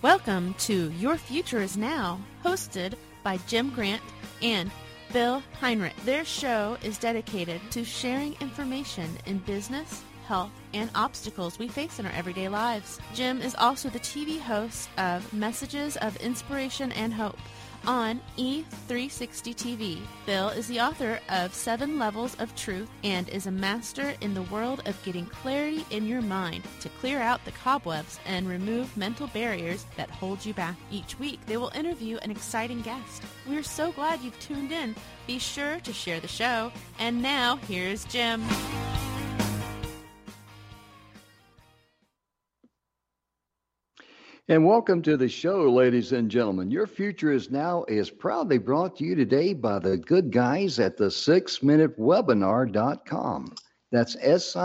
Welcome to Your Future is Now, hosted by Jim Grant and Bill Heinrich. Their show is dedicated to sharing information in business, health, and obstacles we face in our everyday lives. Jim is also the TV host of Messages of Inspiration and Hope on E360 TV. Bill is the author of 7 Levels of Truth and is a master in the world of getting clarity in your mind to clear out the cobwebs and remove mental barriers that hold you back. Each week, they will interview an exciting guest. We're so glad you've tuned in. Be sure to share the show. And now, here's Jim. And welcome to the show, ladies and gentlemen. Your Future is Now is proudly brought to you today by the good guys at the 6minutewebinar.com. That's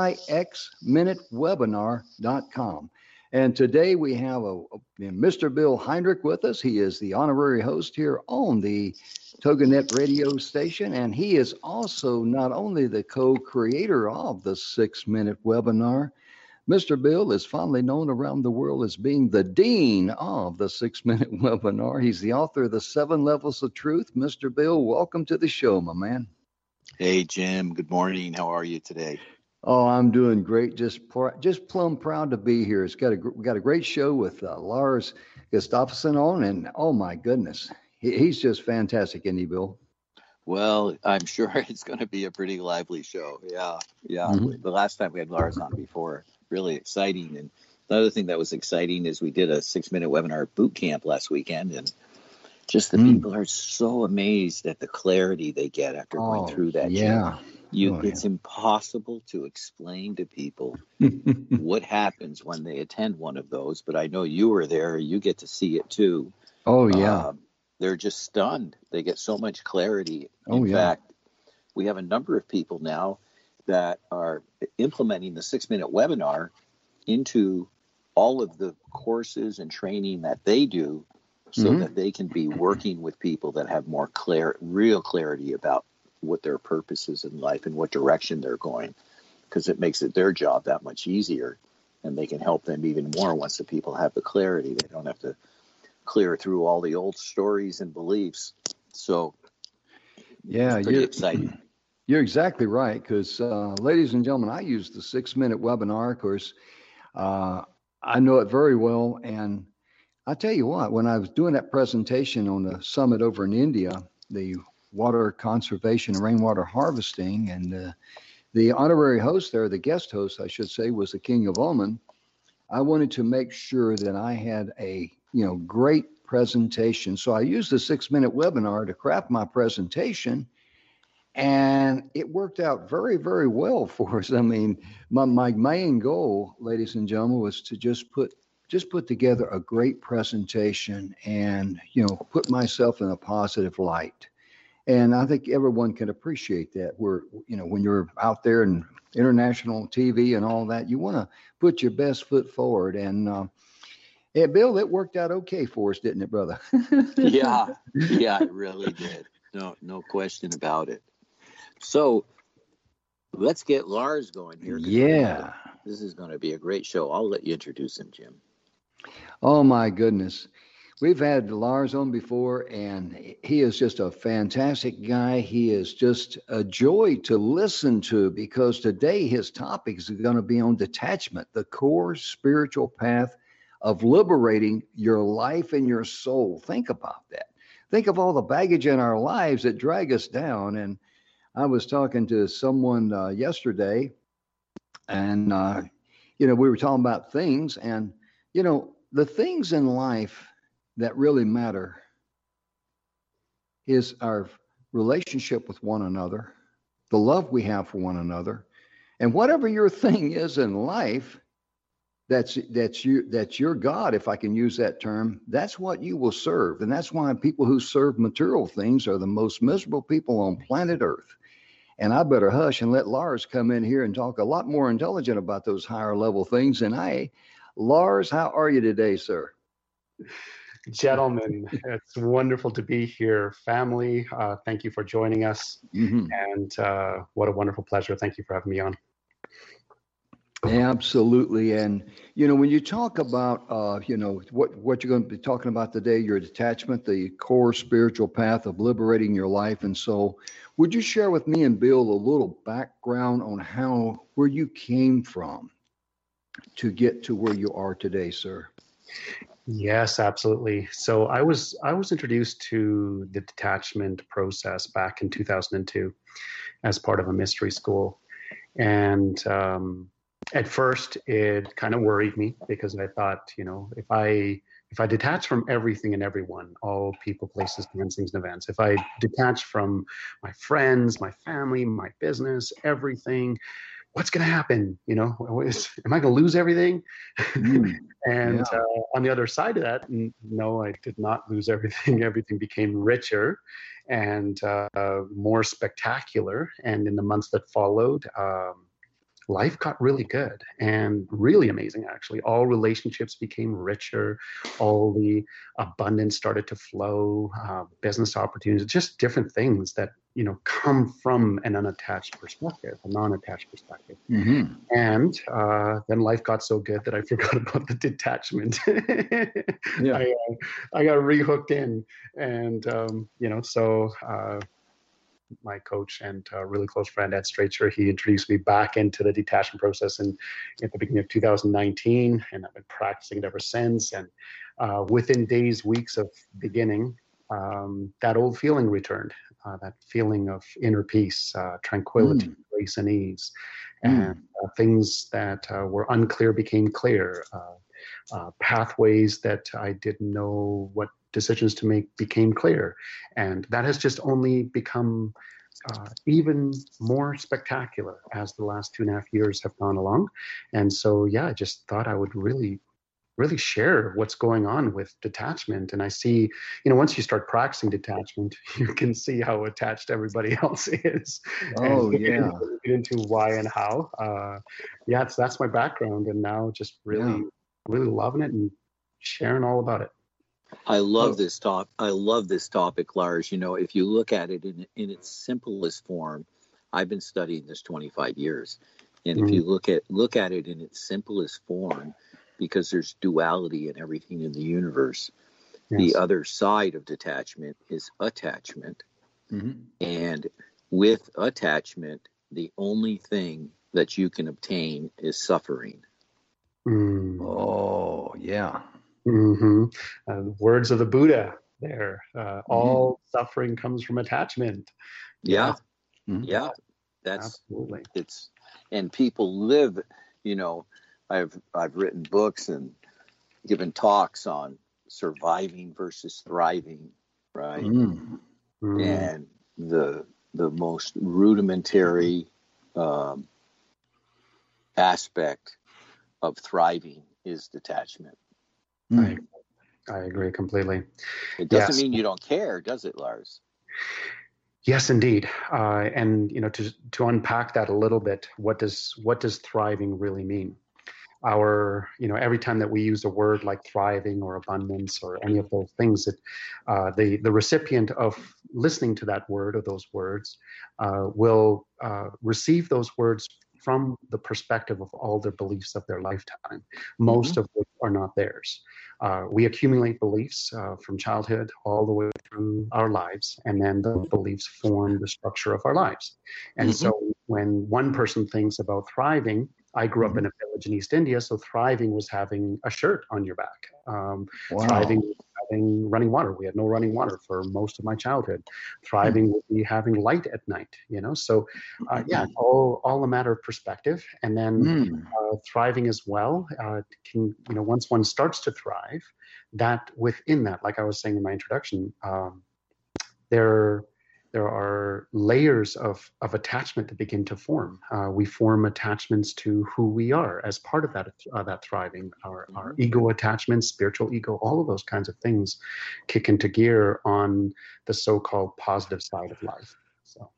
SIXminutewebinar.com. And today we have Mr. Bill Heinrich with us. He is the honorary host here on the TogiNet radio station, and he is also not only the co-creator of the 6-Minute Webinar. Mr. Bill is fondly known around the world as being the dean of the 6-Minute Webinar. He's the author of the 7 Levels of Truth. Mr. Bill, welcome to the show, my man. Hey, Jim. Good morning. How are you today? Oh, I'm doing great. Just plumb proud to be here. We got a great show with Lars Gustafsson on, and oh my goodness, he's just fantastic, isn't he, Bill? Well, I'm sure it's going to be a pretty lively show. Yeah. Mm-hmm. The last time we had Lars on before, really exciting. And the other thing that was exciting is we did a 6-minute webinar boot camp last weekend, and just the people are so amazed at the clarity they get after going through that. Yeah. It's impossible to explain to people what happens when they attend one of those, but I know you were there. You get to see it too. Oh, yeah. They're just stunned. They get so much clarity. In fact, we have a number of people now that are implementing the 6-minute webinar into all of the courses and training that they do so that they can be working with people that have more real clarity about what their purpose is in life and what direction they're going, because it makes their job that much easier, and they can help them even more once the people have the clarity. They don't have to clear through all the old stories and beliefs. So it's pretty exciting. You're exactly right, because ladies and gentlemen, I use the 6-minute webinar. Of course, I know it very well, and I tell you what, when I was doing that presentation on the summit over in India, the water conservation and rainwater harvesting, and the honorary host there, the guest host, I should say, was the King of Oman. I wanted to make sure that I had a great presentation. So I used the 6-minute webinar to craft my presentation, and it worked out very, very well for us. I mean, my main goal, ladies and gentlemen, was to just put together a great presentation and, put myself in a positive light. And I think everyone can appreciate that. When you're out there in international TV and all that, you want to put your best foot forward. And Bill, it worked out okay for us, didn't it, brother? Yeah, it really did. No question about it. So let's get Lars going here. Yeah. This is going to be a great show. I'll let you introduce him, Jim. Oh, my goodness. We've had Lars on before, and he is just a fantastic guy. He is just a joy to listen to, because today his topic is going to be on detachment, the core spiritual path of liberating your life and your soul. Think about that. Think of all the baggage in our lives that drag us down. And I was talking to someone yesterday, and, we were talking about things, and, the things in life that really matter is our relationship with one another, the love we have for one another, and whatever your thing is in life, that's your God, if I can use that term. That's what you will serve. And that's why people who serve material things are the most miserable people on planet Earth. And I better hush and let Lars come in here and talk a lot more intelligent about those higher level things than I. Lars, how are you today, sir? Gentlemen, it's wonderful to be here. Family, thank you for joining us. And what a wonderful pleasure. Thank you for having me on. Absolutely. And, when you talk about, what you're going to be talking about today, your detachment, the core spiritual path of liberating your life. And so would you share with me and Bill a little background on where you came from to get to where you are today, sir? Yes, absolutely. So I was introduced to the detachment process back in 2002 as part of a mystery school. And at first, it kind of worried me because I thought, if I detach from everything and everyone, all people, places, things, and events, if I detach from my friends, my family, my business, everything, what's going to happen? Am I going to lose everything? And Yeah. On the other side of that, no, I did not lose everything. Everything became richer and more spectacular. And in the months that followed, life got really good and really amazing, actually. All relationships became richer. All the abundance started to flow, business opportunities, just different things that, come from an unattached perspective, a non-attached perspective. Mm-hmm. And then life got so good that I forgot about the detachment. Yeah. I got rehooked in. And, so my coach and really close friend, Ed Stracher, he introduced me back into the detachment process at the beginning of 2019. And I've been practicing it ever since. And within days, weeks of beginning, that old feeling returned, that feeling of inner peace, tranquility, grace, and ease. And things that were unclear became clear. Pathways that I didn't know what decisions to make became clear. And that has just only become even more spectacular as the last 2.5 years have gone along. And so, I just thought I would really share what's going on with detachment. And I see, once you start practicing detachment, you can see how attached everybody else is. Oh, and yeah. Get into why and how. That's my background. And now just really loving it and sharing all about it. I love this topic, Lars. If you look at it in its simplest form, I've been studying this 25 years. And if you look at it in its simplest form, because there's duality in everything in the universe, the other side of detachment is attachment. Mm-hmm. And with attachment, the only thing that you can obtain is suffering. Oh, yeah. Mm-hmm. Words of the Buddha there. All suffering comes from attachment. Yeah. That's absolutely. And people live, I've written books and given talks on surviving versus thriving, right? And the most rudimentary aspect of thriving is detachment. I agree completely. It doesn't mean you don't care, does it, Lars? Yes, indeed. And to unpack that a little bit, what does thriving really mean? Every time that we use a word like thriving or abundance or any of those things, the recipient of listening to that word or those words will receive those words from the perspective of all their beliefs of their lifetime, most of which are not theirs. We accumulate beliefs from childhood all the way through our lives, and then those beliefs form the structure of our lives. And so when one person thinks about thriving, I grew up in a village in East India, so thriving was having a shirt on your back. Thriving was having running water. We had no running water for most of my childhood. Thriving would be having light at night, So, all a matter of perspective. And then thriving as well can, once one starts to thrive, that within that, like I was saying in my introduction, there are layers of attachment that begin to form. We form attachments to who we are as part of that thriving. Our ego attachments, spiritual ego, all of those kinds of things kick into gear on the so-called positive side of life. So,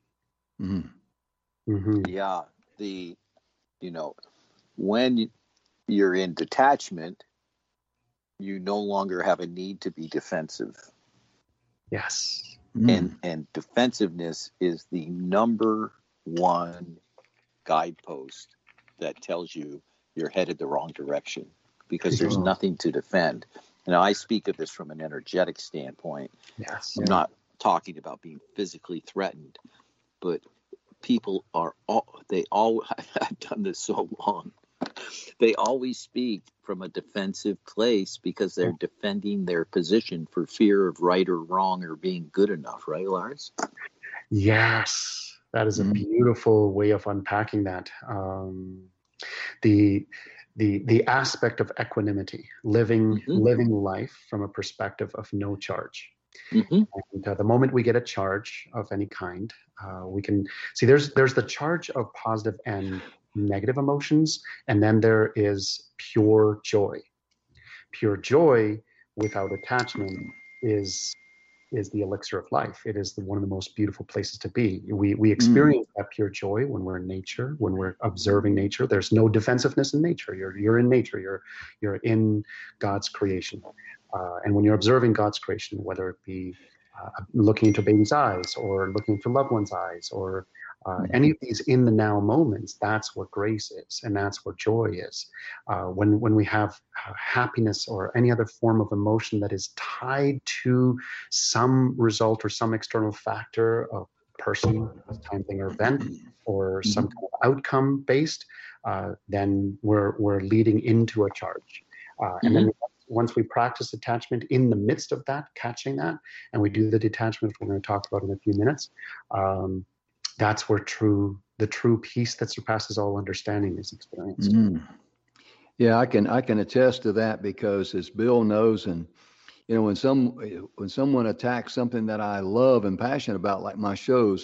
when you're in detachment, you no longer have a need to be defensive. Yes. And defensiveness is the number one guidepost that tells you you're headed the wrong direction because there's nothing to defend. Now, I speak of this from an energetic standpoint. Yes. I'm not talking about being physically threatened, but people are I've done this so long. They always speak from a defensive place because they're defending their position for fear of right or wrong or being good enough. Right, Lars? Yes. That is a beautiful way of unpacking that. The aspect of equanimity, living life from a perspective of no charge. And the moment we get a charge of any kind, we can see there's the charge of positive and negative emotions, and then there is pure joy. Pure joy without attachment is the elixir of life. It is one of the most beautiful places to be. We experience that pure joy when we're in nature, when we're observing nature. There's no defensiveness in nature. You're in nature. You're in God's creation. And when you're observing God's creation, whether it be looking into a baby's eyes or looking into loved one's eyes or any of these in the now moments, that's where grace is, and that's where joy is. When we have happiness or any other form of emotion that is tied to some result or some external factor of person, time, thing, or event, or some kind of outcome based, then we're leading into a charge. And then once we practice attachment in the midst of that, catching that, and we do the detachment we're going to talk about in a few minutes, that's where the true peace that surpasses all understanding is experienced. Yeah, I can attest to that because, as Bill knows, and when someone attacks something that I love and passionate about, like my shows,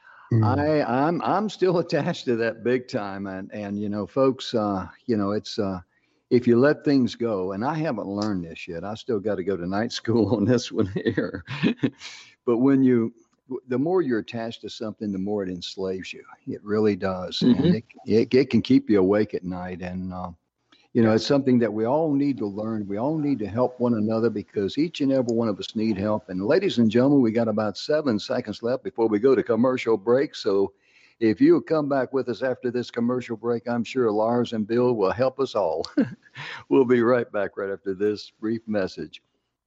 I'm still attached to that big time. And folks, it's if you let things go, and I haven't learned this yet. I still got to go to night school on this one here. But the more you're attached to something, the more it enslaves you. It really does. And it can keep you awake at night. And, it's something that we all need to learn. We all need to help one another because each and every one of us need help. And ladies and gentlemen, we got about 7 seconds left before we go to commercial break. So if you come back with us after this commercial break, I'm sure Lars and Bill will help us all. We'll be right back right after this brief message.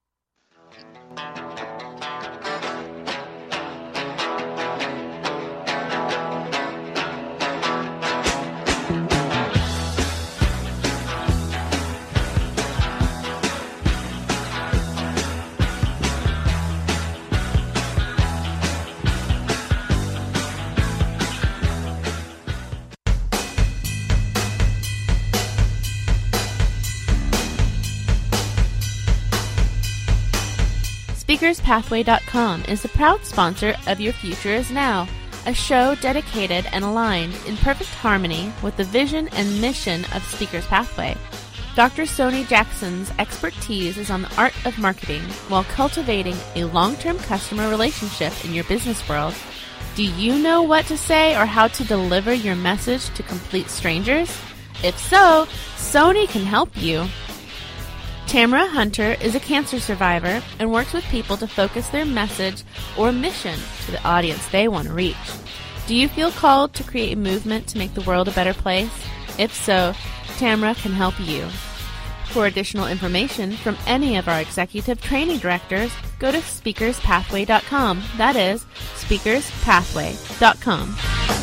SpeakersPathway.com is the proud sponsor of Your Future Is Now, a show dedicated and aligned in perfect harmony with the vision and mission of Speakers Pathway. Dr. Sony Jackson's expertise is on the art of marketing while cultivating a long-term customer relationship in your business world. Do you know what to say or how to deliver your message to complete strangers? If so, Sony can help you. Tamara Hunter is a cancer survivor and works with people to focus their message or mission to the audience they want to reach. Do you feel called to create a movement to make the world a better place? If so, Tamara can help you. For additional information from any of our executive training directors, go to SpeakersPathway.com. That is, SpeakersPathway.com.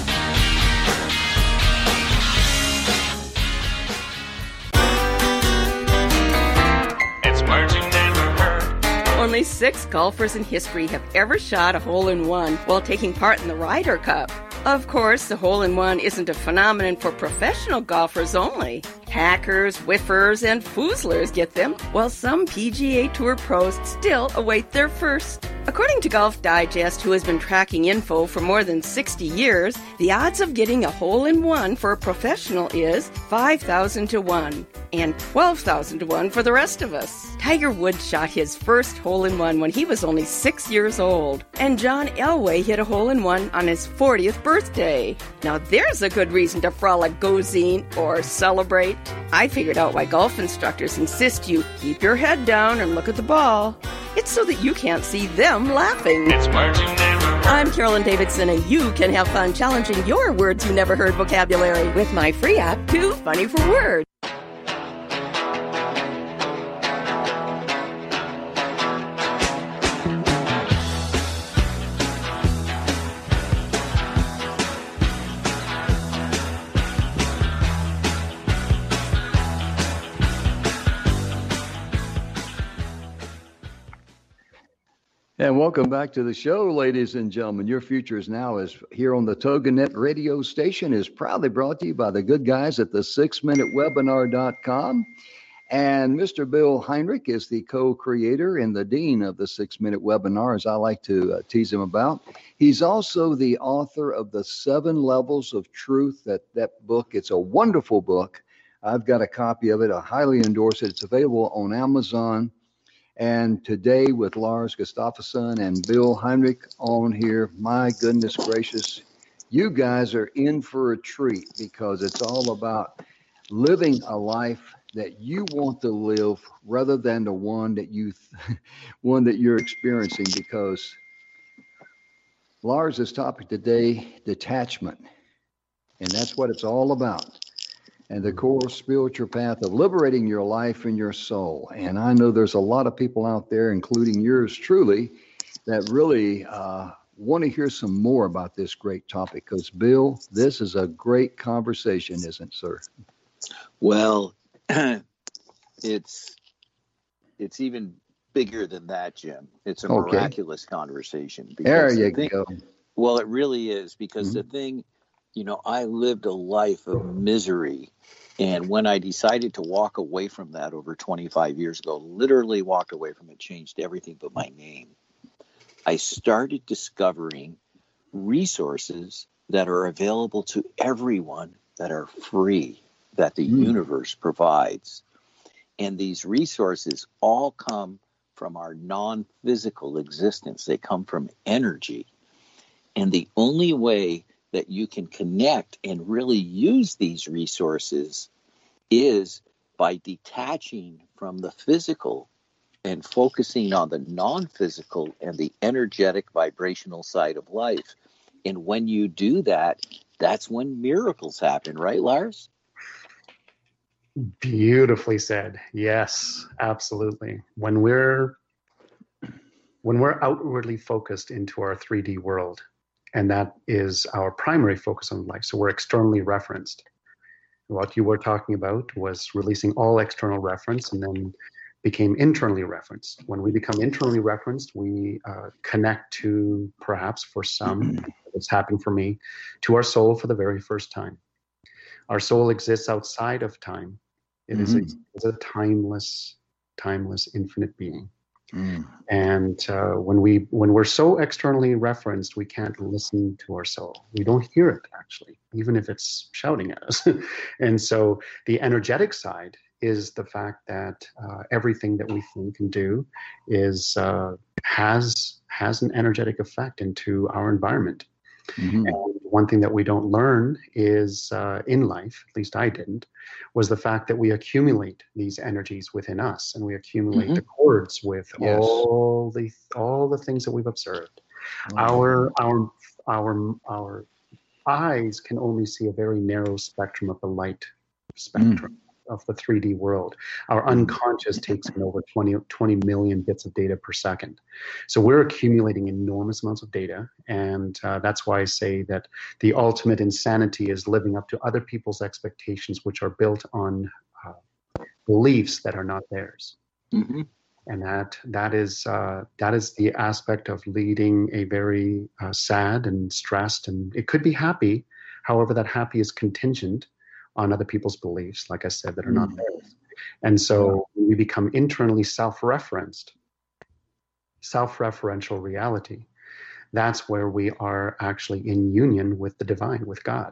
Only 6 golfers in history have ever shot a hole-in-one while taking part in the Ryder Cup. Of course, the hole-in-one isn't a phenomenon for professional golfers only. Hackers, whiffers, and foozlers get them, while some PGA Tour pros still await their first. According to Golf Digest, who has been tracking info for more than 60 years, the odds of getting a hole-in-one for a professional is 5,000 to 1 and 12,000 to 1 for the rest of us. Tiger Woods shot his first hole-in-one when he was only 6 years old, and John Elway hit a hole-in-one on his 40th birthday. Now there's a good reason to frolic, go zine, or celebrate. I figured out why golf instructors insist you keep your head down and look at the ball. It's so that you can't see them laughing. It's words you never heard. I'm Carolyn Davidson, and you can have fun challenging your words you never heard vocabulary with my free app, Too Funny for Words. And welcome back to the show, ladies and gentlemen. Your Future is Now is here on the TogiNet radio station, is proudly brought to you by the good guys at the 6minutewebinar.com. And Mr. Bill Heinrich is the co-creator and the dean of the 6-Minute Webinar, as I like to tease him about. He's also the author of the 7 Levels of Truth. That book, it's a wonderful book. I've got a copy of it. I highly endorse it. It's available on Amazon. And today with Lars Gustafsson and Bill Heinrich on here, my goodness gracious, you guys are in for a treat, because it's all about living a life that you want to live rather than the one that you're experiencing. Because Lars' topic today, detachment, and that's what it's all about. And the core spiritual path of liberating your life and your soul. And I know there's a lot of people out there, including yours truly, that really want to hear some more about this great topic. Because, Bill, this is a great conversation, isn't it, sir? Well, it's even bigger than that, Jim. It's a miraculous conversation. There you go. Well, it really is, because the thing, I lived a life of misery. And when I decided to walk away from that over 25 years ago, literally walked away from it, changed everything but my name, I started discovering resources that are available to everyone, that are free, that the universe provides. And these resources all come from our non-physical existence. They come from energy. And the only way that you can connect and really use these resources is by detaching from the physical and focusing on the non-physical and the energetic vibrational side of life. And when you do that, that's when miracles happen, right, Lars? Beautifully said. Yes, absolutely. When we're outwardly focused into our 3D world, and that is our primary focus on life. So we're externally referenced. What you were talking about was releasing all external reference, and then became internally referenced. When we become internally referenced, we connect to, perhaps for some, it's happening for me, to our soul for the very first time. Our soul exists outside of time. It is a timeless, infinite being. And when we're so externally referenced, we can't listen to our soul. We don't hear it, actually, even if it's shouting at us. And so the energetic side is the fact that everything that we think and do is has an energetic effect into our environment. And one thing that we don't learn is in life, at least I didn't, was the fact that we accumulate these energies within us, and we accumulate the cords with all the things that we've observed. Our eyes can only see a very narrow spectrum of the light spectrum of the 3D world. Our unconscious takes in over 20 million bits of data per second. So we're accumulating enormous amounts of data, and that's why I say that the ultimate insanity is living up to other people's expectations, which are built on beliefs that are not theirs. And that is the aspect of leading a very sad and stressed, and it could be happy. However, that happy is contingent on other people's beliefs, like I said, that are not theirs. And so when we become internally self-referential reality, that's where we are actually in union with the divine, with God.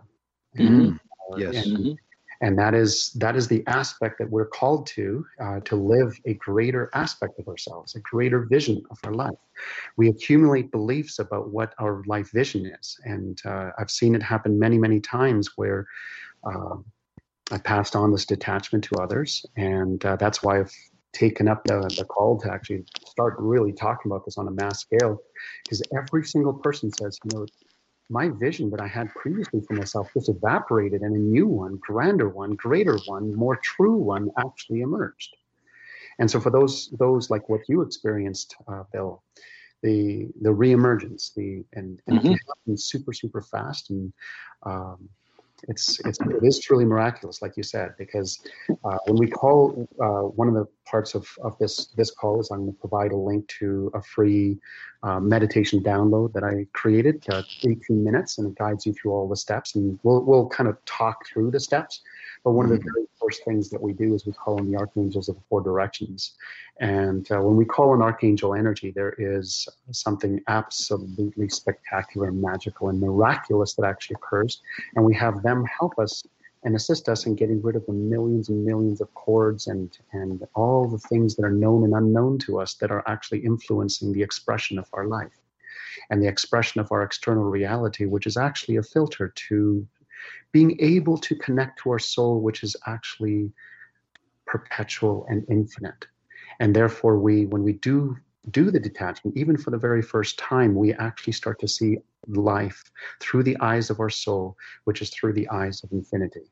And that is the aspect that we're called to live a greater aspect of ourselves, a greater vision of our life. We accumulate beliefs about what our life vision is. And I've seen it happen many, many times where I passed on this detachment to others. And that's why I've taken up the call to actually start really talking about this on a mass scale, because every single person says, my vision that I had previously for myself just evaporated, and a new one, grander one, greater one, more true one actually emerged. And so for those like what you experienced, Bill, the reemergence, and it can happen super, super fast. And it is truly miraculous, like you said, because when we call, one of the parts of this call is I'm going to provide a link to a free meditation download that I created, 18 minutes, and it guides you through all the steps, and we'll kind of talk through the steps. But one of the very first things that we do is we call on the archangels of the four directions. And when we call on archangel energy, there is something absolutely spectacular and magical and miraculous that actually occurs. And we have them help us and assist us in getting rid of the millions and millions of cords and all the things that are known and unknown to us that are actually influencing the expression of our life and the expression of our external reality, which is actually a filter to being able to connect to our soul, which is actually perpetual and infinite. And therefore, when we do the detachment, even for the very first time, we actually start to see life through the eyes of our soul, which is through the eyes of infinity.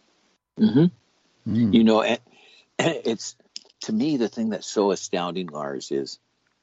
Mm-hmm. You know, it's, to me, the thing that's so astounding, Lars, is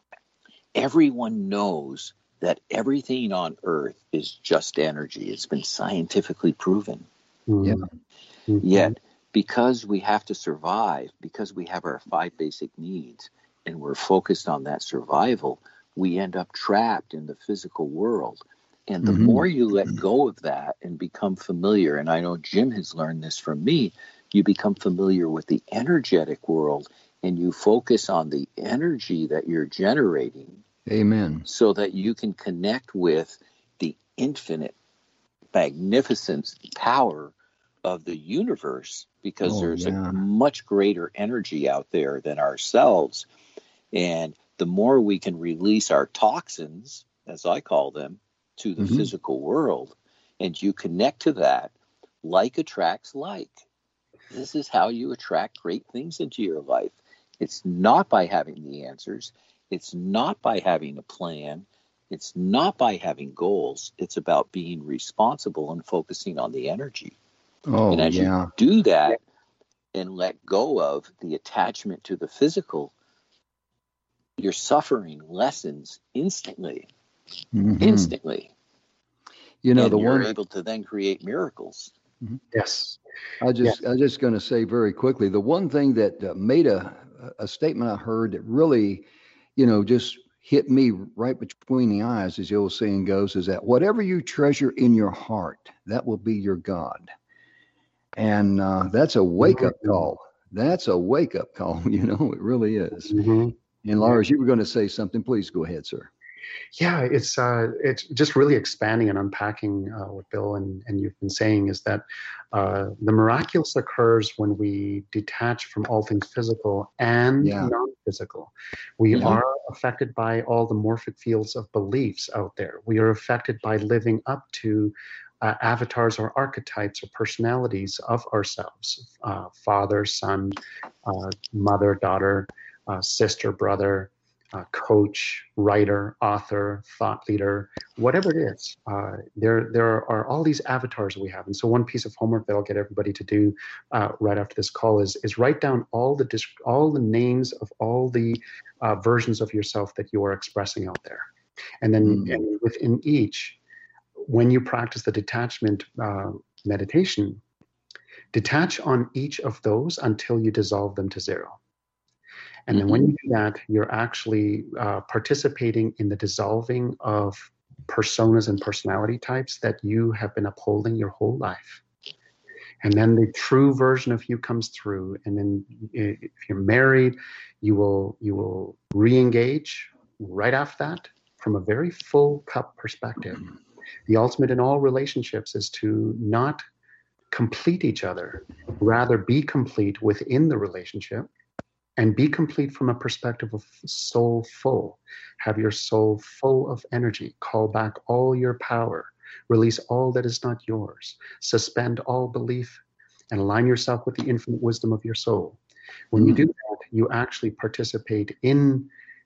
everyone knows that everything on Earth is just energy. It's been scientifically proven. Yeah. Yet, because we have to survive, because we have our 5 basic needs, and we're focused on that survival, we end up trapped in the physical world. And the more you let go of that and become familiar, and I know Jim has learned this from me, you become familiar with the energetic world, and you focus on the energy that you're generating. Amen. So that you can connect with the infinite magnificence, power of the universe, because there's a much greater energy out there than ourselves. And the more we can release our toxins, as I call them, to the physical world, and you connect to that, like attracts like. This is how you attract great things into your life. It's not by having the answers. It's not by having a plan. It's not by having goals. It's about being responsible and focusing on the energy. And as you do that and let go of the attachment to the physical, your suffering lessens instantly. Instantly. You know, and you're able to then create miracles. Yes. I just going to say very quickly, the one thing that made a statement I heard that really, just hit me right between the eyes, as the old saying goes, is that whatever you treasure in your heart, that will be your God. And that's a wake-up call. That's a wake-up call, it really is. And Lars, you were going to say something. Please go ahead, sir. Yeah, it's just really expanding and unpacking what Bill and you've been saying is that the miraculous occurs when we detach from all things physical and non-physical. We are affected by all the morphic fields of beliefs out there. We are affected by living up to avatars or archetypes or personalities of ourselves, father, son, mother, daughter, sister, brother, coach, writer, author, thought leader, whatever it is. There are all these avatars we have. And so one piece of homework that I'll get everybody to do right after this call is write down all the names of all the versions of yourself that you are expressing out there. And then and within each, when you practice the detachment meditation, detach on each of those until you dissolve them to zero. And then when you do that, you're actually participating in the dissolving of personas and personality types that you have been upholding your whole life. And then the true version of you comes through. And then if you're married, you will re-engage right after that from a very full cup perspective. The ultimate in all relationships is to not complete each other, rather be complete within the relationship. And be complete from a perspective of soul full. Have your soul full of energy. Call back all your power. Release all that is not yours. Suspend all belief and align yourself with the infinite wisdom of your soul. When you do that, you actually participate in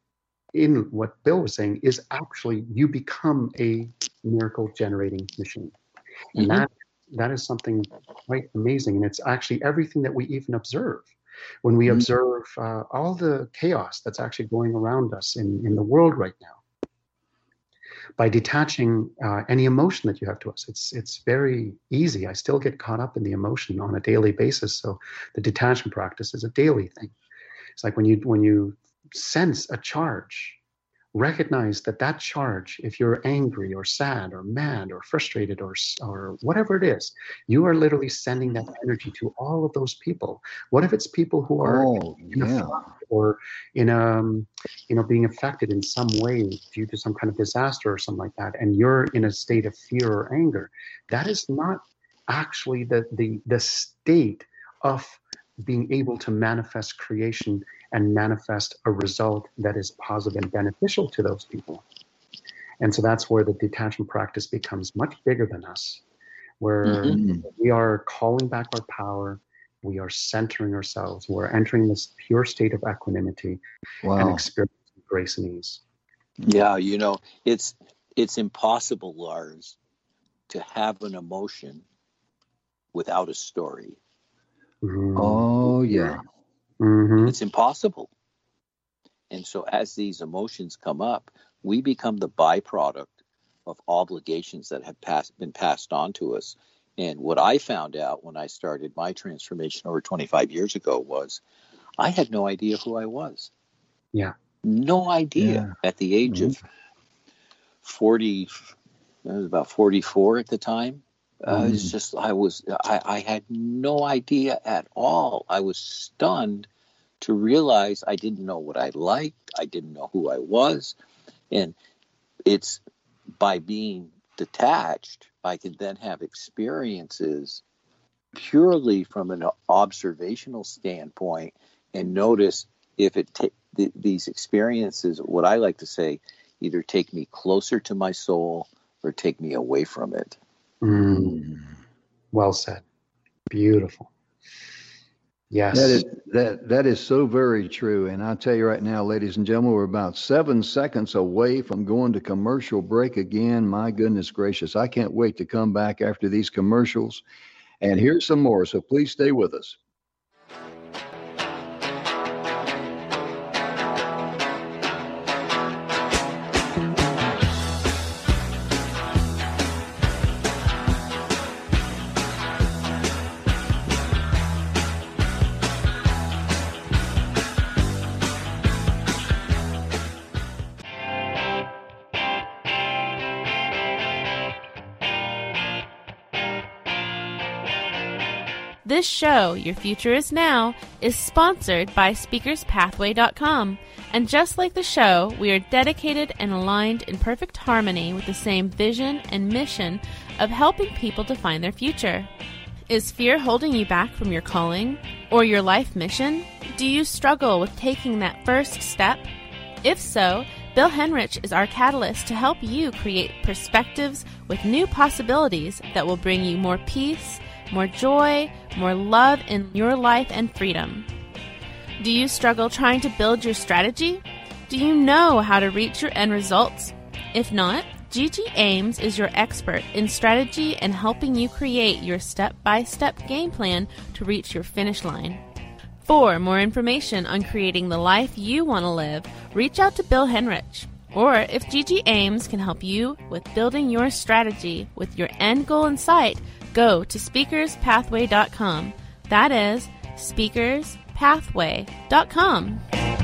what Bill was saying is actually you become a miracle generating machine. And that is something quite amazing. And it's actually everything that we even observe. When we observe all the chaos that's actually going around us in the world right now, by detaching any emotion that you have to us. It's very easy. I still get caught up in the emotion on a daily basis. So the detachment practice is a daily thing. It's like when you sense a charge, recognize that charge, if you're angry or sad or mad or frustrated or whatever it is, you are literally sending that energy to all of those people. What if it's people who are in a flood or in being affected in some way due to some kind of disaster or something like that, and you're in a state of fear or anger? That is not actually the state of being able to manifest creation and manifest a result that is positive and beneficial to those people. And so that's where the detachment practice becomes much bigger than us, where we are calling back our power, we are centering ourselves, we're entering this pure state of equanimity and experiencing grace and ease. Yeah, it's impossible, Lars, to have an emotion without a story. Oh, yeah. It's impossible. And so as these emotions come up, we become the byproduct of obligations that have been passed on to us. And what I found out when I started my transformation over 25 years ago was I had no idea who I was. Yeah. No idea. At the age of 40, I was about 44 at the time. It's just, I had no idea at all. I was stunned to realize I didn't know what I liked. I didn't know who I was. And it's by being detached, I could then have experiences purely from an observational standpoint and notice if these experiences, what I like to say, either take me closer to my soul or take me away from it. Well said. Beautiful. Yes. That is so very true. And I'll tell you right now, ladies and gentlemen, we're about 7 seconds away from going to commercial break again. My goodness gracious. I can't wait to come back after these commercials and hear some more. So please stay with us. This show, Your Future Is Now, is sponsored by SpeakersPathway.com. And just like the show, we are dedicated and aligned in perfect harmony with the same vision and mission of helping people to find their future. Is fear holding you back from your calling or your life mission? Do you struggle with taking that first step? If so, Bill Henrich is our catalyst to help you create perspectives with new possibilities that will bring you more peace, more joy, more love in your life and freedom. Do you struggle trying to build your strategy? Do you know how to reach your end results? If not, Gigi Ames is your expert in strategy and helping you create your step-by-step game plan to reach your finish line. For more information on creating the life you want to live, reach out to Bill Henrich. Or if Gigi Ames can help you with building your strategy with your end goal in sight, go to SpeakersPathway.com. That is SpeakersPathway.com.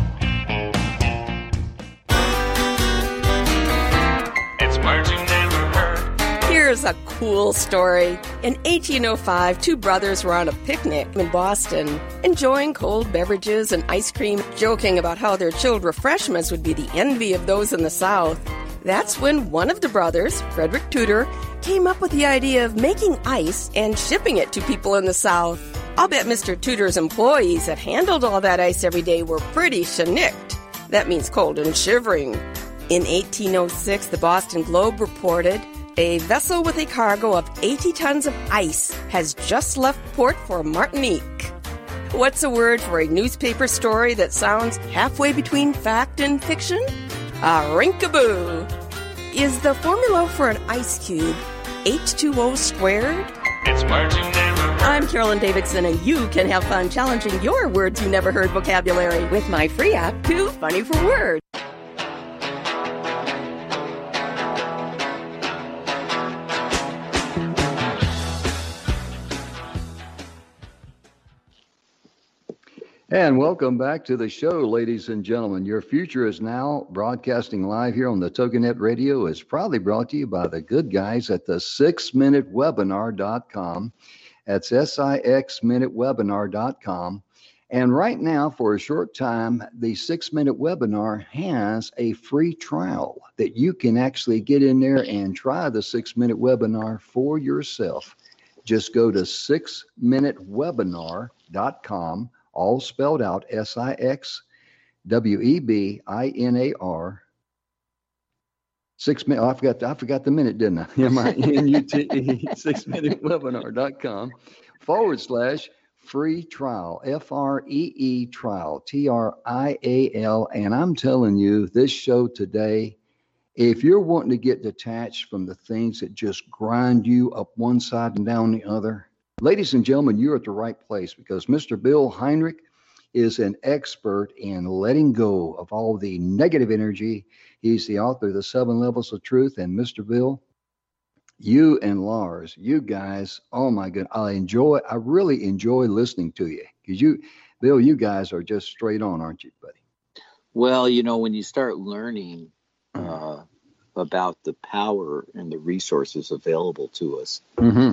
It's words you never heard. Here's a cool story. In 1805, two brothers were on a picnic in Boston, enjoying cold beverages and ice cream, joking about how their chilled refreshments would be the envy of those in the South. That's when one of the brothers, Frederick Tudor, came up with the idea of making ice and shipping it to people in the South. I'll bet Mr. Tudor's employees that handled all that ice every day were pretty shnicked. That means cold and shivering. In 1806, the Boston Globe reported, a vessel with a cargo of 80 tons of ice has just left port for Martinique. What's a word for a newspaper story that sounds halfway between fact and fiction? A rinkaboo. Is the formula for an ice cube H2O squared? It's words you never heard. I'm Carolyn Davidson, and you can have fun challenging your words you never heard vocabulary with my free app, Too Funny for Words. And welcome back to the show, ladies and gentlemen. Your future is now. Broadcasting live here on the TogiNet Radio is proudly brought to you by the good guys at the 6minutewebinar.com. That's SIXminutewebinar.com. And right now, for a short time, the 6-Minute Webinar has a free trial that you can actually get in there and try the 6-Minute Webinar for yourself. Just go to 6minutewebinar.com. All spelled out, SIXWEBINAR. 6 minute. Oh, I forgot the minute, didn't I? MINUTE 6minutewebinar.com /free trial, FREE trial, TRIAL. And I'm telling you, this show today, if you're wanting to get detached from the things that just grind you up one side and down the other, ladies and gentlemen, you're at the right place, because Mr. Bill Heinrich is an expert in letting go of all the negative energy. He's the author of The 7 Levels of Truth. And Mr. Bill, you and Lars, you guys, oh my goodness, I really enjoy listening to you, because Bill, you guys are just straight on, aren't you, buddy? Well, when you start learning about the power and the resources available to us,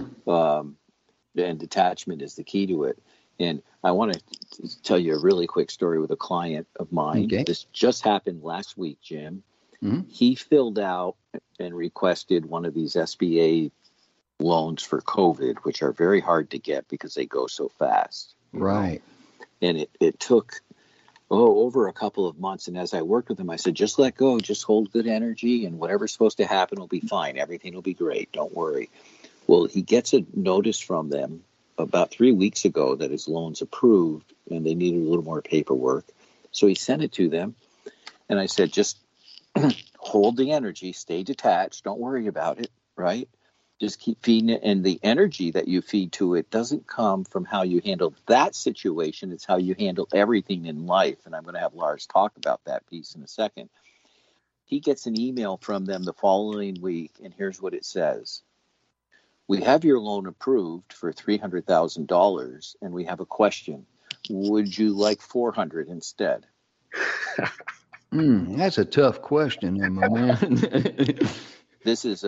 and detachment is the key to it. And I want to tell you a really quick story with a client of mine. Okay. This just happened last week, Jim. Mm-hmm. He filled out and requested one of these SBA loans for COVID, which are very hard to get because they go so fast. Right. And it took over a couple of months. And as I worked with him, I said, just let go, just hold good energy, and whatever's supposed to happen will be fine. Everything will be great. Don't worry. Well, he gets a notice from them about 3 weeks ago that his loan's approved and they needed a little more paperwork. So he sent it to them. And I said, just hold the energy, stay detached. Don't worry about it, right? Just keep feeding it. And the energy that you feed to it doesn't come from how you handle that situation. It's how you handle everything in life. And I'm going to have Lars talk about that piece in a second. He gets an email from them the following week, and here's what it says. We have your loan approved for $300,000, and we have a question. Would you like $400,000 instead? That's a tough question, my man. This is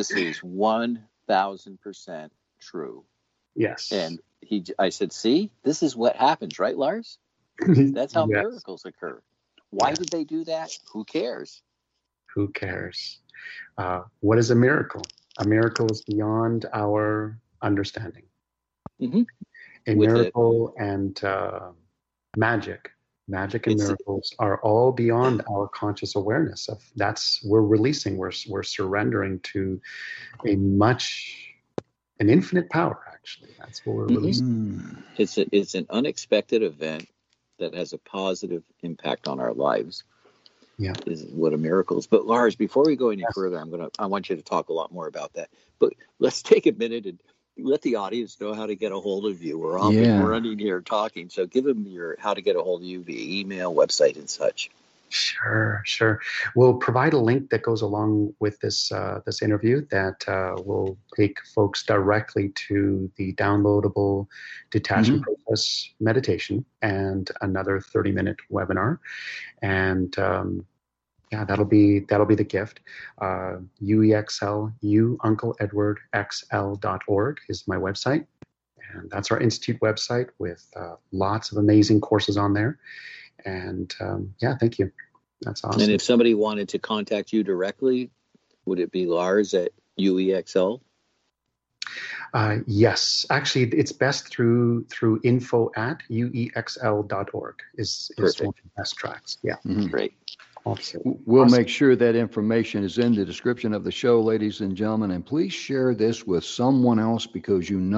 1,000% true. Yes. And I said, see, this is what happens, right, Lars? That's how miracles occur. Why did they do that? Who cares? Who cares? What is a miracle? A miracle is beyond our understanding. Mm-hmm. A miracle and magic and miracles are all beyond our conscious awareness of. We're releasing. We're surrendering to an infinite power. Actually, that's what we're releasing. It's an unexpected event that has a positive impact on our lives. Yeah, is what a miracle is. But Lars, before we go any further, I want you to talk a lot more about that. But let's take a minute and let the audience know how to get a hold of you. We're often running here talking, so give them how to get a hold of you via email, website, and such. Sure. We'll provide a link that goes along with this interview that will take folks directly to the downloadable detachment process meditation and another 30-minute webinar. And that'll be the gift. UEXL, Uncle Edward XL.org is my website. And that's our Institute website with lots of amazing courses on there. And thank you. That's awesome. And if somebody wanted to contact you directly, would it be Lars at UEXL? Yes, actually, it's best through info@uexl.org is one of the best tracks. Yeah, Great. We'll make sure that information is in the description of the show, ladies and gentlemen, and please share this with someone else, because you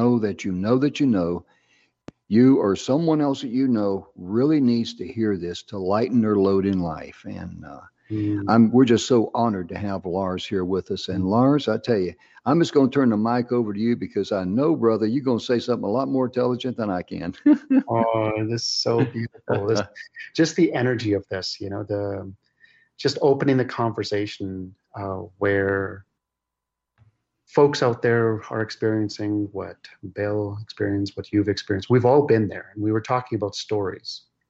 or someone else that you know really needs to hear this to lighten their load in life. And we're just so honored to have Lars here with us. And Lars, I tell you, I'm just going to turn the mic over to you, because I know, brother, you're going to say something a lot more intelligent than I can. Oh, this is so beautiful. Just the energy of this, just opening the conversation where folks out there are experiencing what Bill experienced, what you've experienced. We've all been there, and we were talking about stories.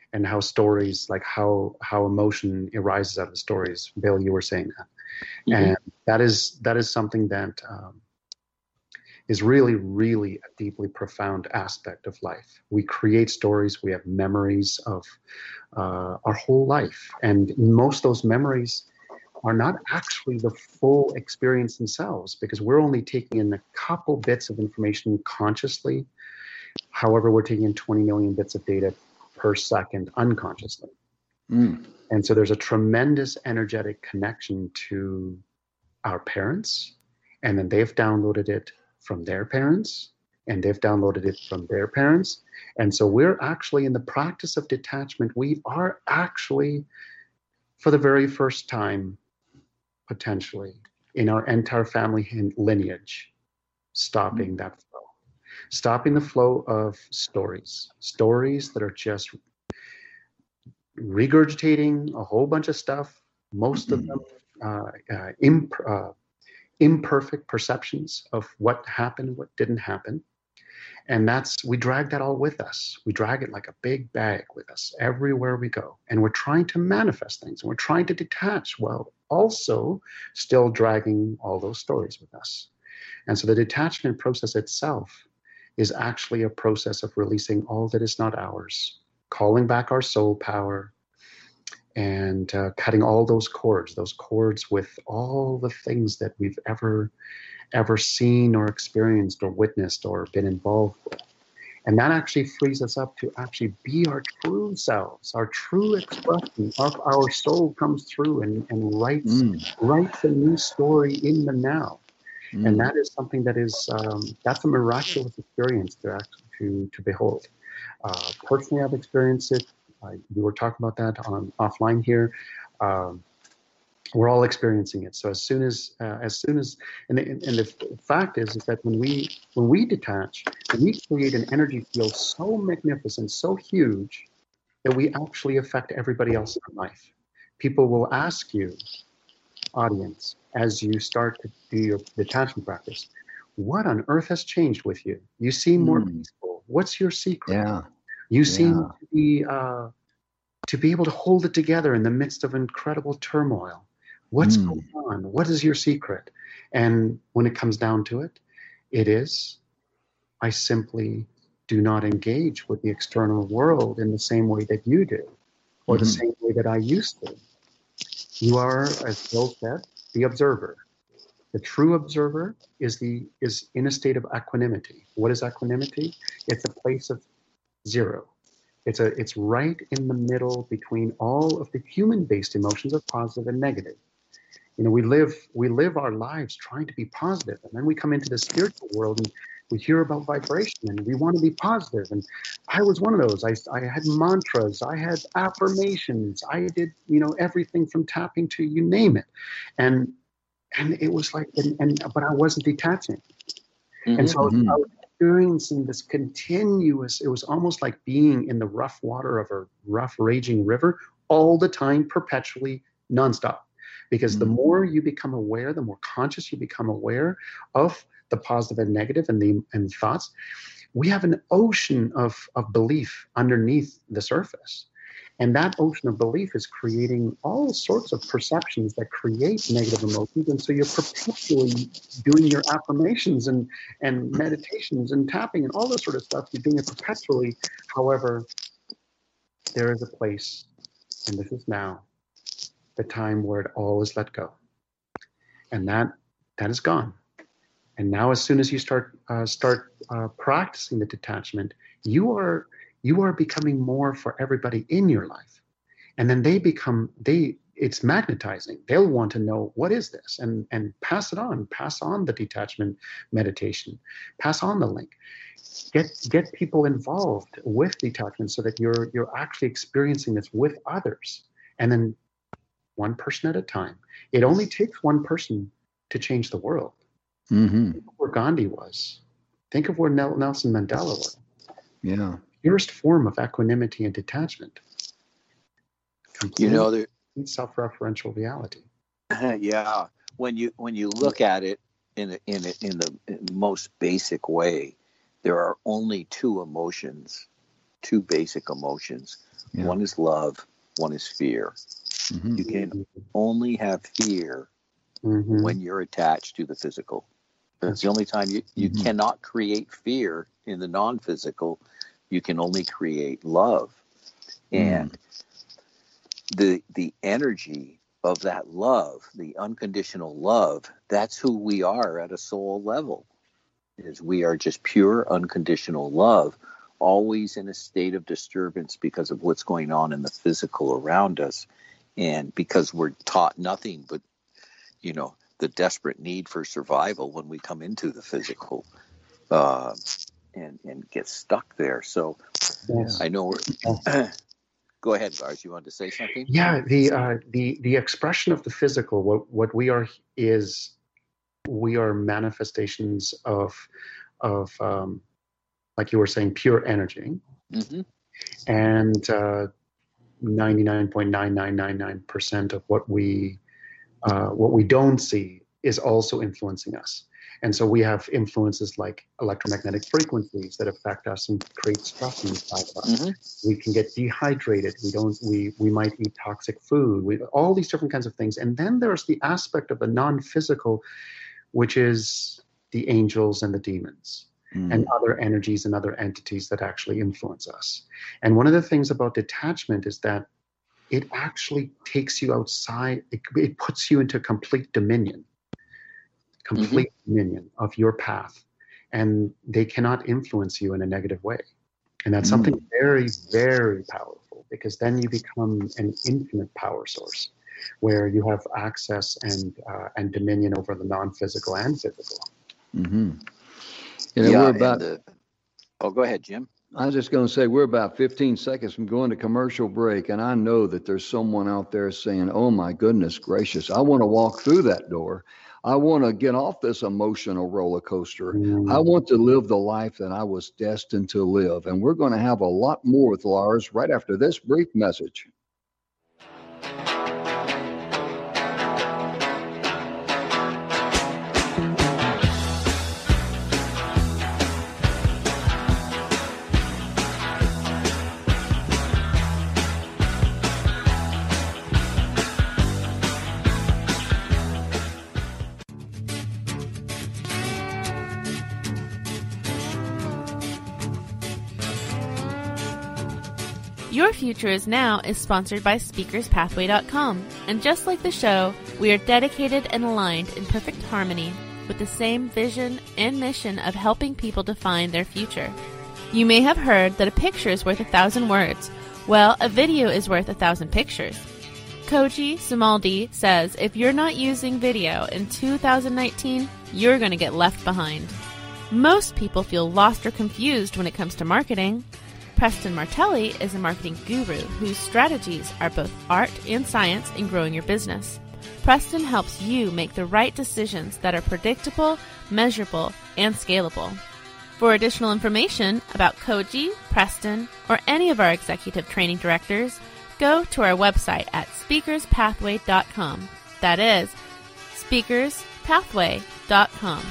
and how stories, like how emotion arises out of stories. Bill, you were saying that. Mm-hmm. And that is something that is really, really a deeply profound aspect of life. We create stories, we have memories of our whole life. And most of those memories are not actually the full experience themselves, because we're only taking in a couple bits of information consciously. However, we're taking in 20 million bits of data per second unconsciously. Mm. And so there's a tremendous energetic connection to our parents, and then they've downloaded it from their parents, and they've downloaded it from their parents. And so we're actually in the practice of detachment. We are actually, for the very first time, potentially, in our entire family lineage, stopping that flow. Stopping the flow of stories that are just regurgitating a whole bunch of stuff, most of them imperfect perceptions of what happened, what didn't happen. And we drag that all with us. We drag it like a big bag with us everywhere we go. And we're trying to manifest things, and we're trying to detach while also still dragging all those stories with us. And so the detachment process itself is actually a process of releasing all that is not ours, calling back our soul power, and cutting all those cords with all the things that we've ever seen or experienced or witnessed or been involved with. And that actually frees us up to actually be our true selves, our true expression. Our soul comes through and writes a new story in the now. And that is something that is, that's a miraculous experience to behold. Personally, I've experienced it. We were talking about that offline here. We're all experiencing it. So as soon as, and the fact is that when we detach, and we create an energy field so magnificent, so huge, that we actually affect everybody else in our life. People will ask you, audience, as you start to do your detachment practice, what on earth has changed with you? You seem more peaceful. What's your secret? Yeah. You seem to be able to hold it together in the midst of incredible turmoil. What's going on? What is your secret? And when it comes down to it, I simply do not engage with the external world in the same way that you do, or the same way that I used to. You are, as Bill said, the observer. The true observer is in a state of equanimity. What is equanimity? It's a place of zero. It's right in the middle between all of the human-based emotions of positive and negative. You know, we live our lives trying to be positive, and then we come into the spiritual world and we hear about vibration and we want to be positive. And I was one of those. I had mantras, I had affirmations, I did, everything from tapping to you name it. And it was like, but I wasn't detaching. And so I was experiencing this continuous, it was almost like being in the rough water of a rough raging river all the time, perpetually, nonstop. Because the more you become aware, the more conscious you become aware of the positive and negative and thoughts, we have an ocean of belief underneath the surface. And that ocean of belief is creating all sorts of perceptions that create negative emotions. And so you're perpetually doing your affirmations and meditations and tapping and all this sort of stuff. You're doing it perpetually. However, there is a place, and this is now, the time where it all is let go. And that is gone. And now as soon as you start practicing the detachment, you are becoming more for everybody in your life. And then it's magnetizing. They'll want to know, what is this? And pass on the detachment meditation, pass on the link. Get people involved with detachment so that you're actually experiencing this with others. And then one person at a time. It only takes one person to change the world. Think of where Gandhi was. Think of where Nelson Mandela was. Yeah. Purest form of equanimity and detachment. Complete self-referential reality. Yeah. When you look at it in the most basic way, there are only two emotions two basic emotions. Yeah. One is love, one is fear. Mm-hmm. You can only have fear when you're attached to the physical. That's the only time you cannot create fear in the non-physical. You can only create love. And the energy of that love, the unconditional love, that's who we are at a soul level. Is we are just pure unconditional love, always in a state of disturbance because of what's going on in the physical around us. And because we're taught nothing but, the desperate need for survival when we come into the physical and get stuck there. So I know go ahead, Lars. You wanted to say something? Yeah, the expression of the physical, what we are is we are manifestations of like you were saying, pure energy. Mm-hmm. And 99.9999% of what we don't see is also influencing us. And so we have influences like electromagnetic frequencies that affect us and create stress inside of us. Mm-hmm. We can get dehydrated. We might eat toxic food. All these different kinds of things. And then there's the aspect of the non-physical, which is the angels and the demons and other energies and other entities that actually influence us. And one of the things about detachment is that it actually takes you outside. It puts you into complete dominion of your path, and they cannot influence you in a negative way. And that's something very, very powerful, because then you become an infinite power source where you have access and dominion over the non-physical and physical. Mm-hmm. We're about. Go ahead, Jim. I was just going to say, we're about 15 seconds from going to commercial break, and I know that there's someone out there saying, oh my goodness gracious, I want to walk through that door. I want to get off this emotional roller coaster. I want to live the life that I was destined to live. And we're going to have a lot more with Lars right after this brief message. Your Future Is Now is sponsored by SpeakersPathway.com, and just like the show, we are dedicated and aligned in perfect harmony with the same vision and mission of helping people define their future. You may have heard that a picture is worth 1,000 words. Well, a video is worth 1,000 pictures. Koji Sumaldi says if you're not using video in 2019, you're going to get left behind. Most people feel lost or confused when it comes to marketing. Preston Martelli is a marketing guru whose strategies are both art and science in growing your business. Preston helps you make the right decisions that are predictable, measurable, and scalable. For additional information about Koji, Preston, or any of our executive training directors, go to our website at speakerspathway.com. That is speakerspathway.com.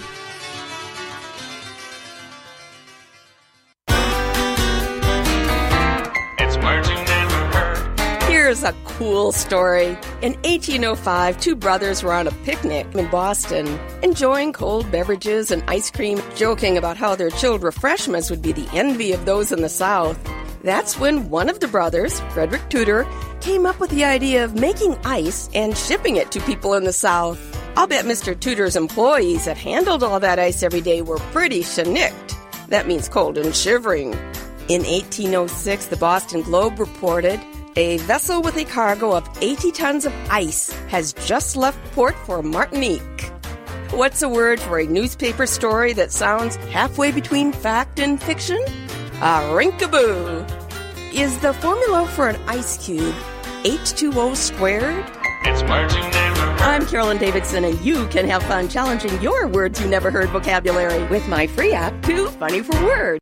Here's a cool story. In 1805, two brothers were on a picnic in Boston, enjoying cold beverages and ice cream, joking about how their chilled refreshments would be the envy of those in the South. That's when one of the brothers, Frederick Tudor, came up with the idea of making ice and shipping it to people in the South. I'll bet Mr. Tudor's employees that handled all that ice every day were pretty shnicked. That means cold and shivering. In 1806, the Boston Globe reported, a vessel with a cargo of 80 tons of ice has just left port for Martinique. What's a word for a newspaper story that sounds halfway between fact and fiction? A rinkaboo. Is the formula for an ice cube H2O squared? It's Marching Neighborhood. I'm Carolyn Davidson, and you can have fun challenging your words you never heard vocabulary with my free app, Too Funny for Words.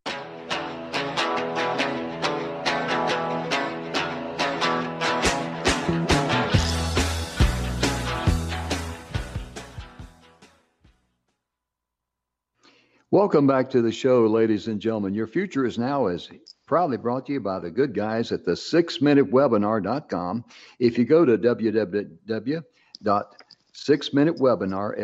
Welcome back to the show, ladies and gentlemen. Your future is now, as proudly brought to you by the good guys at the 6minutewebinar.com. If you go to www.6minutewebinar,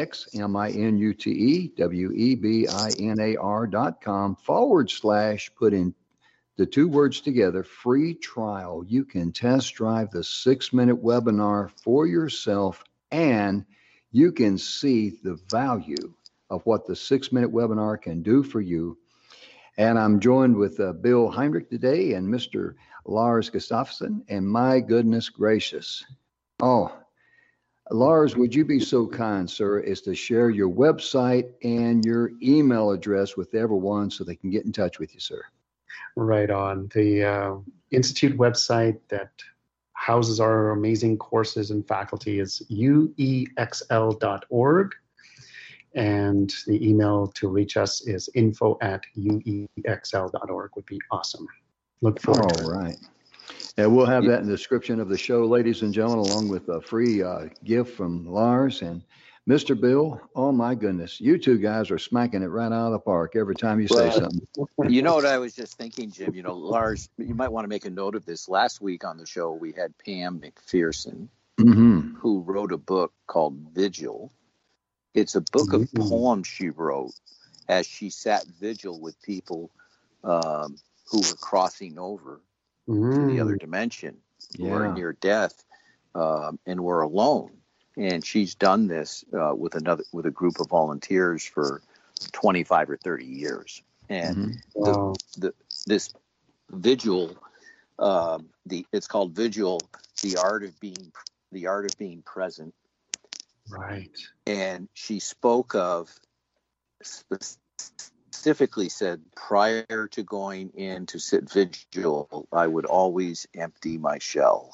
SIXMINUTEWEBINAR.com / put in the two words together, free trial. You can test drive the 6-minute webinar for yourself, and you can see the value of what the 6-minute webinar can do for you. And I'm joined with Bill Heinrich today and Mr. Lars Gustafsson. And my goodness gracious. Oh, Lars, would you be so kind, sir, as to share your website and your email address with everyone so they can get in touch with you, sir? Right on. The Institute website that houses our amazing courses and faculty is uexl.org. And the email to reach us is info@uexl.org would be awesome. Look forward to it. All right. And we'll have that in the description of the show, ladies and gentlemen, along with a free gift from Lars and Mr. Bill. Oh, my goodness. You two guys are smacking it right out of the park every time you say something. You know what I was just thinking, Jim? You know, Lars, you might want to make a note of this. Last week on the show, we had Pam McPherson, who wrote a book called Vigil. It's a book of poems she wrote as she sat vigil with people who were crossing over to the other dimension, who were near death and were alone. And she's done this with a group of volunteers for 25 or 30 years. And this vigil, it's called Vigil: The Art of Being Present. Right. And she spoke of, specifically said, prior to going in to sit vigil, I would always empty my shell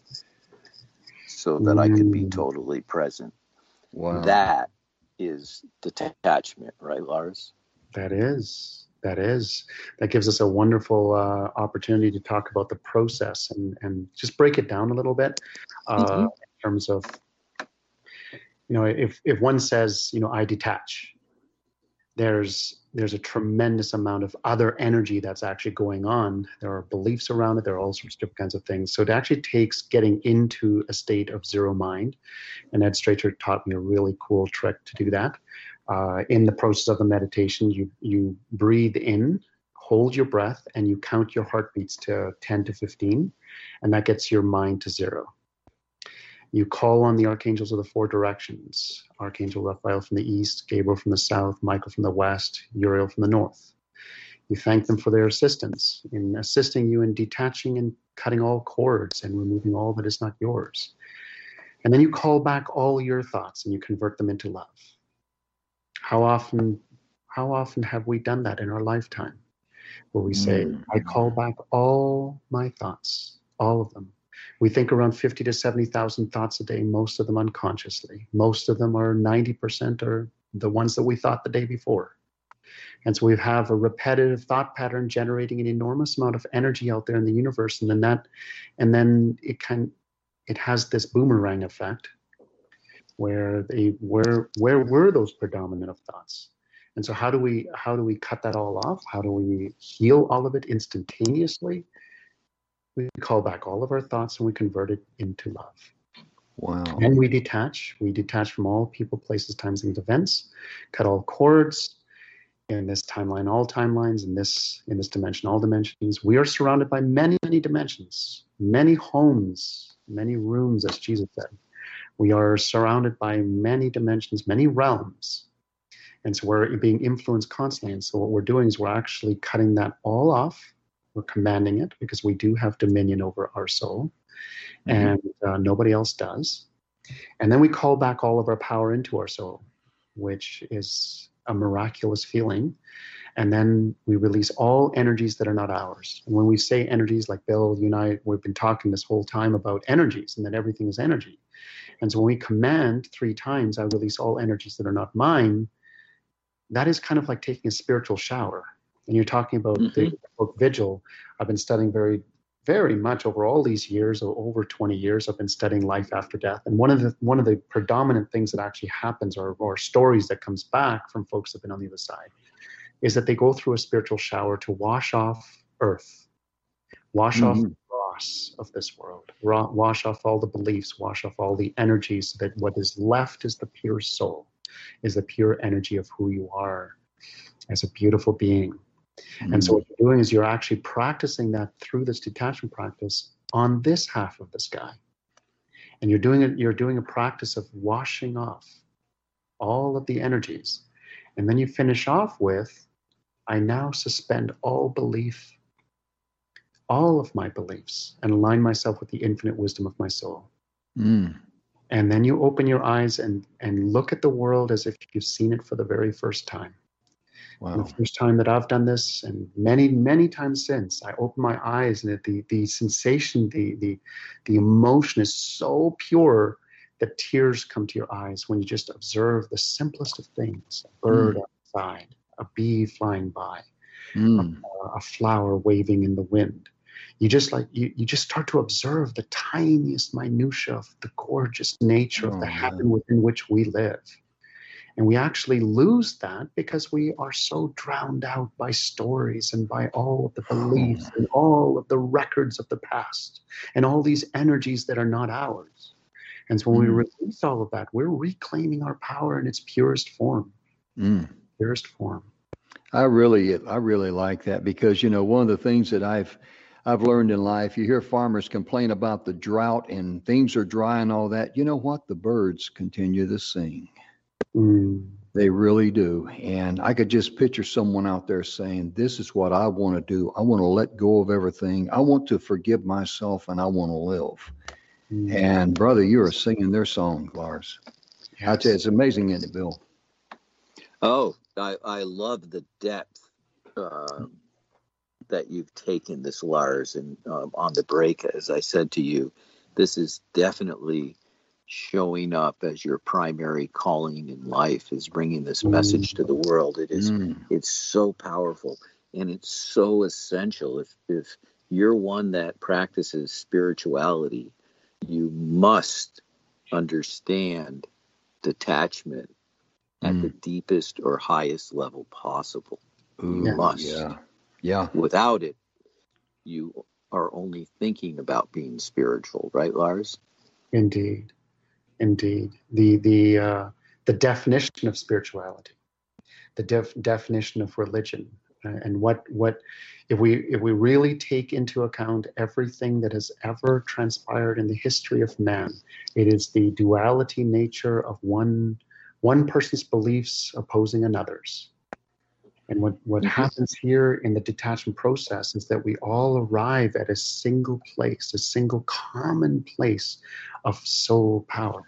so that I could be totally present. Wow. That is detachment, right, Lars? That is. That gives us a wonderful opportunity to talk about the process and just break it down a little bit in terms of, you know, if one says, you know, I detach, there's a tremendous amount of other energy that's actually going on. There are beliefs around it. There are all sorts of different kinds of things. So it actually takes getting into a state of zero mind. And Ed Strater taught me a really cool trick to do that. In the process of the meditation, you breathe in, hold your breath, and you count your heartbeats to 10 to 15, and that gets your mind to zero. You call on the archangels of the four directions: Archangel Raphael from the east, Gabriel from the south, Michael from the west, Uriel from the north. You thank them for their assistance in assisting you in detaching and cutting all cords and removing all that is not yours. And then you call back all your thoughts and you convert them into love. How often have we done that in our lifetime? Where we say, I call back all my thoughts, all of them. We think around 50 to 70,000 thoughts a day, most of them unconsciously. Most of them are 90% are the ones that we thought the day before. And so we have a repetitive thought pattern generating an enormous amount of energy out there in the universe. And then it has this boomerang effect where were those predominant of thoughts? And so how do we cut that all off? How do we heal all of it instantaneously? We call back all of our thoughts and we convert it into love. Wow. And we detach from all people, places, times, and events, cut all cords. In this timeline, all timelines, in this dimension, all dimensions. We are surrounded by many, many dimensions, many homes, many rooms, as Jesus said. We are surrounded by many dimensions, many realms. And so we're being influenced constantly. And so what we're doing is we're actually cutting that all off. We're commanding it because we do have dominion over our soul. And nobody else does. And then we call back all of our power into our soul, which is a miraculous feeling. And then we release all energies that are not ours. And when we say energies, like Bill, you and I, we've been talking this whole time about energies and that everything is energy. And so when we command 3 times, I release all energies that are not mine, that is kind of like taking a spiritual shower. And you're talking about the book Vigil. I've been studying very, very much over all these years, over 20 years, I've been studying life after death. And one of the predominant things that actually happens, or stories that comes back from folks that have been on the other side, is that they go through a spiritual shower to wash off earth. Wash off the dross of this world. Wash off all the beliefs. Wash off all the energies, so that what is left is the pure soul, is the pure energy of who you are as a beautiful being. And so what you're doing is you're actually practicing that through this detachment practice on this half of the sky. And you're doing a practice of washing off all of the energies. And then you finish off with, I now suspend all belief, all of my beliefs, and align myself with the infinite wisdom of my soul. And then you open your eyes and look at the world as if you've seen it for the very first time. Wow. And the first time that I've done this, and many, many times since, I open my eyes, and the sensation, the emotion is so pure that tears come to your eyes when you just observe the simplest of things: a bird outside, a bee flying by, a flower waving in the wind. You just start to observe the tiniest minutia of the gorgeous nature of the heaven within which we live. And we actually lose that because we are so drowned out by stories and by all of the beliefs and all of the records of the past and all these energies that are not ours. And so when we release all of that, we're reclaiming our power in its purest form. Purest form. I really like that, because, one of the things that I've learned in life, you hear farmers complain about the drought and things are dry and all that. You know what? The birds continue to sing. They really do. And I could just picture someone out there saying, this is what I want to do. I want to let go of everything. I want to forgive myself, and I want to live. And brother, you are singing their song, Lars. Yes. I tell you, it's amazing, isn't it, Bill? Oh, I love the depth that you've taken this, Lars. And on the break, as I said to you, this is definitely showing up as your primary calling in life, is bringing this message to the world. It is, it's so powerful, and it's so essential. If you're one that practices spirituality, you must understand detachment at the deepest or highest level possible. You must. Yeah. Without it, you are only thinking about being spiritual, right, Lars? Indeed. The definition of spirituality, the definition of religion, and what if we really take into account everything that has ever transpired in the history of man, it is the duality nature of one person's beliefs opposing another's. And what happens here in the detachment process is that we all arrive at a single place, a single common place of soul power.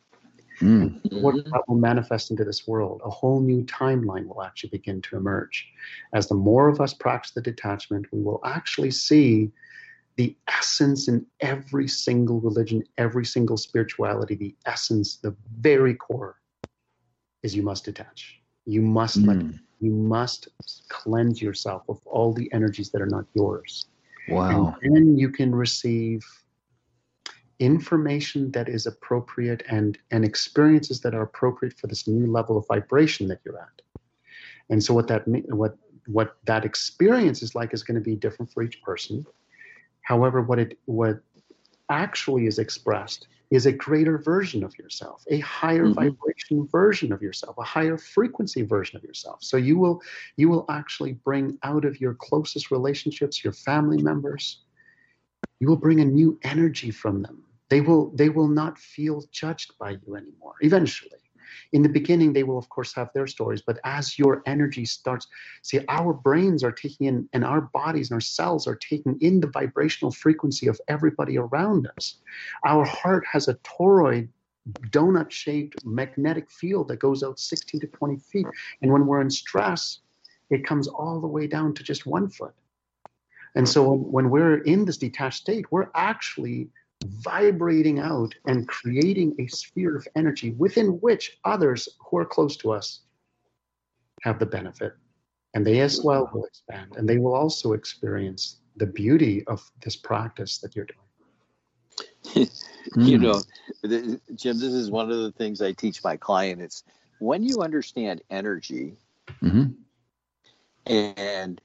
What that will manifest into this world, a whole new timeline will actually begin to emerge. As the more of us practice the detachment, we will actually see the essence in every single religion, every single spirituality. The essence, the very core, is you must detach. You must you must cleanse yourself of all the energies that are not yours. Wow. And then you can receive information that is appropriate and experiences that are appropriate for this new level of vibration that you're at. And so what that experience is like is going to be different for each person. However, what actually is expressed is a greater version of yourself, a higher vibration version of yourself, a higher frequency version of yourself. So you will actually bring out of your closest relationships, your family members, you will bring a new energy from them. They will not feel judged by you anymore. Eventually, in the beginning, they will of course have their stories, but as your energy starts, see, our brains are taking in, and our bodies and our cells are taking in the vibrational frequency of everybody around us. Our heart has a toroid, donut-shaped magnetic field that goes out 16 to 20 feet. And when we're in stress, it comes all the way down to just 1 foot. And so when we're in this detached state, we're actually vibrating out and creating a sphere of energy within which others who are close to us have the benefit. And they as well will expand. And they will also experience the beauty of this practice that you're doing. You know, Jim, this is one of the things I teach my client. It's when you understand energy and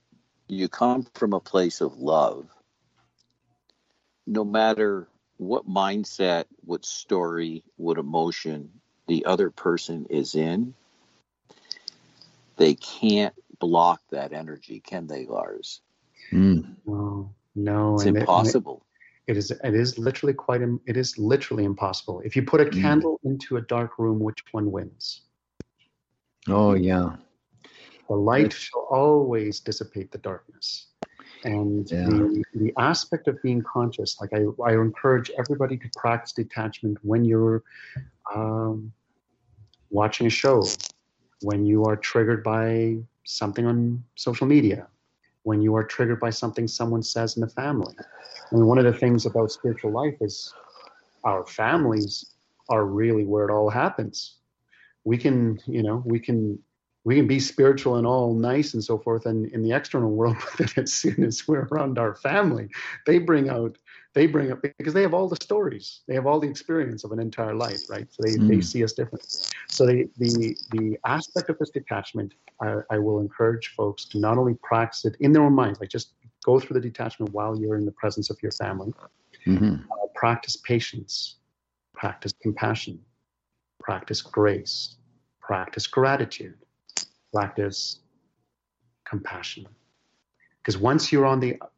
you come from a place of love, no matter what mindset, what story, what emotion the other person is in, they can't block that energy, can they, Lars? No, it's impossible. It is literally impossible. If you put a candle into a dark room, which one wins? Oh yeah. The light shall always dissipate the darkness. And the aspect of being conscious, like I encourage everybody to practice detachment when you're watching a show, when you are triggered by something on social media, when you are triggered by something someone says in the family. I mean, one of the things about spiritual life is our families are really where it all happens. We can be spiritual and all nice and so forth, and in the external world, but as soon as we're around our family, they bring up because they have all the stories, they have all the experience of an entire life, right? So they see us differently. So the aspect of this detachment, I will encourage folks to not only practice it in their own minds, like just go through the detachment while you're in the presence of your family. Practice patience, practice compassion, practice grace, practice gratitude, practice compassion. Because once you're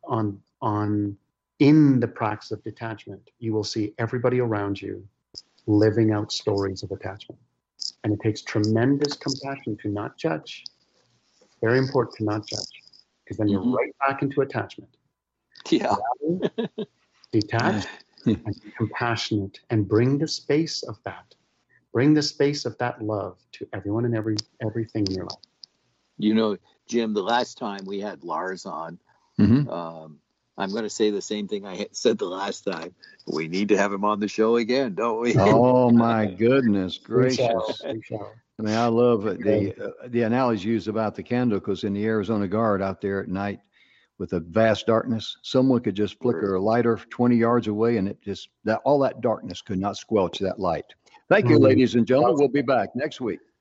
in the practice of detachment, you will see everybody around you living out stories of attachment. And it takes tremendous compassion to not judge. Very important to not judge, because then you're right back into attachment. Yeah. Detach and be compassionate and bring the space of that. Bring the space of that love to everyone and everything in your life. You know, Jim, the last time we had Lars on, I'm going to say the same thing I had said the last time. We need to have him on the show again, don't we? Oh my goodness gracious! We shall. I mean, I love the analogy used about the candle, because in the Arizona Guard out there at night with a vast darkness, someone could just flicker a lighter 20 yards away, and all that darkness could not squelch that light. Thank you, ladies and gentlemen. We'll be back next week.